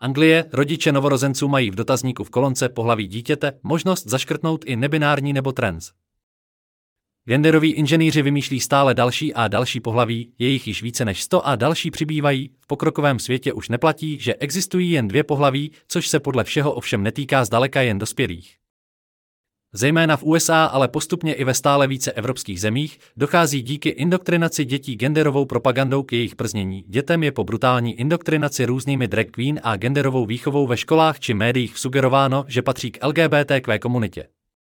Anglie, rodiče novorozenců mají v dotazníku v kolonce pohlaví dítěte možnost zaškrtnout i nebinární nebo trans. Genderoví inženýři vymýšlí stále další a další pohlaví, je jich již více než 100 a další přibývají. V pokrokovém světě už neplatí, že existují jen 2 pohlaví, což se podle všeho ovšem netýká zdaleka jen dospělých. Zejména v USA, ale postupně i ve stále více evropských zemích, dochází díky indoktrinaci dětí genderovou propagandou k jejich prznění. Dětem je po brutální indoktrinaci různými drag queen a genderovou výchovou ve školách či médiích sugerováno, že patří k LGBTQ komunitě.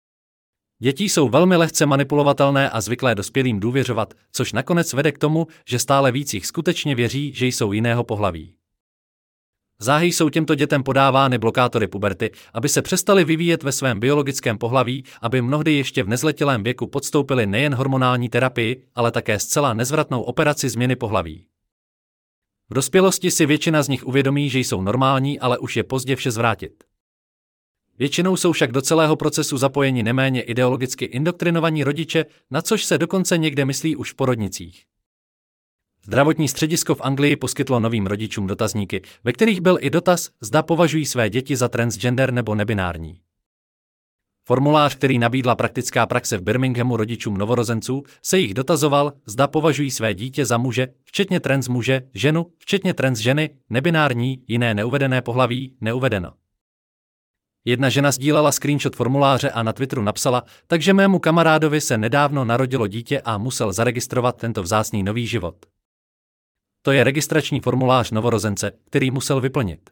Děti jsou velmi lehce manipulovatelné a zvyklé dospělým důvěřovat, což nakonec vede k tomu, že stále víc jich skutečně věří, že jsou jiného pohlaví. Záhy jsou těmto dětem podávány blokátory puberty, aby se přestali vyvíjet ve svém biologickém pohlaví, aby mnohdy ještě v nezletilém věku podstoupili nejen hormonální terapii, ale také zcela nezvratnou operaci změny pohlaví. V dospělosti si většina z nich uvědomí, že jsou normální, ale už je pozdě vše zvrátit. Většinou jsou však do celého procesu zapojeni neméně ideologicky indoktrinovaní rodiče, na což se dokonce někde myslí už v porodnicích. Zdravotní středisko v Anglii poskytlo novým rodičům dotazníky, ve kterých byl i dotaz, zda považují své děti za transgender nebo nebinární. Formulář, který nabídla praktická praxe v Birminghamu rodičům novorozenců, se jich dotazoval, zda považují své dítě za muže, včetně trans muže, ženu, včetně trans ženy, nebinární, jiné neuvedené pohlaví, neuvedeno. Jedna žena sdílela screenshot formuláře a na Twitteru napsala, takže mému kamarádovi se nedávno narodilo dítě a musel zaregistrovat tento vzácný nový život. To je registrační formulář novorozence, který musel vyplnit.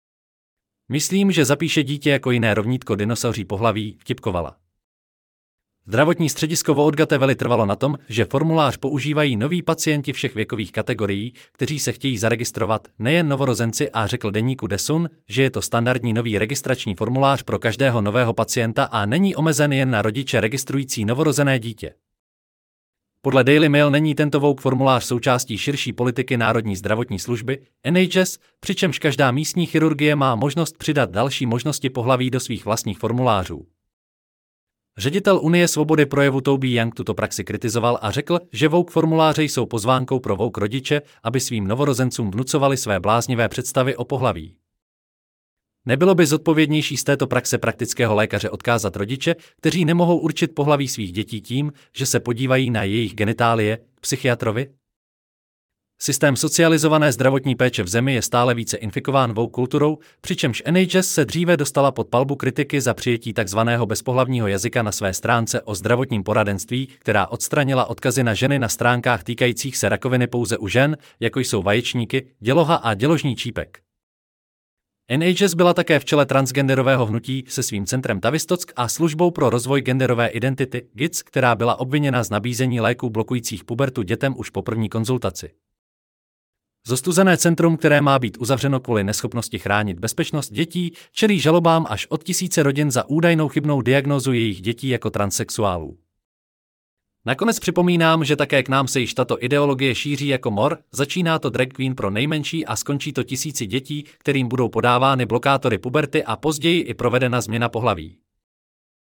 Myslím, že zapíše dítě jako jiné rovnítko dinosauří pohlaví, vtipkovala. Zdravotní středisko v Oudgateveli trvalo na tom, že formulář používají noví pacienti všech věkových kategorií, kteří se chtějí zaregistrovat, nejen novorozenci, a řekl deníku The Sun, že je to standardní nový registrační formulář pro každého nového pacienta a není omezen jen na rodiče registrující novorozené dítě. Podle Daily Mail není tento Vogue formulář součástí širší politiky Národní zdravotní služby NHS, přičemž každá místní chirurgie má možnost přidat další možnosti pohlaví do svých vlastních formulářů. Ředitel Unie svobody projevu Toby Young tuto praxi kritizoval a řekl, že Vogue formuláře jsou pozvánkou pro Vogue rodiče, aby svým novorozencům vnucovali své bláznivé představy o pohlaví. Nebylo by zodpovědnější z této praxe praktického lékaře odkázat rodiče, kteří nemohou určit pohlaví svých dětí tím, že se podívají na jejich genitálie, psychiatrovi? Systém socializované zdravotní péče v zemi je stále více infikován woke kulturou, přičemž NHS se dříve dostala pod palbu kritiky za přijetí takzvaného bezpohlavního jazyka na své stránce o zdravotním poradenství, která odstranila odkazy na ženy na stránkách týkajících se rakoviny pouze u žen, jako jsou vaječníky, děloha a děložní čípek. NHS byla také v čele transgenderového hnutí se svým centrem Tavistock a službou pro rozvoj genderové identity GIDS, která byla obviněna z nabízení léků blokujících pubertu dětem už po první konzultaci. Zostuzené centrum, které má být uzavřeno kvůli neschopnosti chránit bezpečnost dětí, čelí žalobám až od 1000 rodin za údajnou chybnou diagnózu jejich dětí jako transsexuálů. Nakonec připomínám, že také k nám se již tato ideologie šíří jako mor, začíná to drag queen pro nejmenší a skončí to tisíci dětí, kterým budou podávány blokátory puberty a později i provedena změna pohlaví.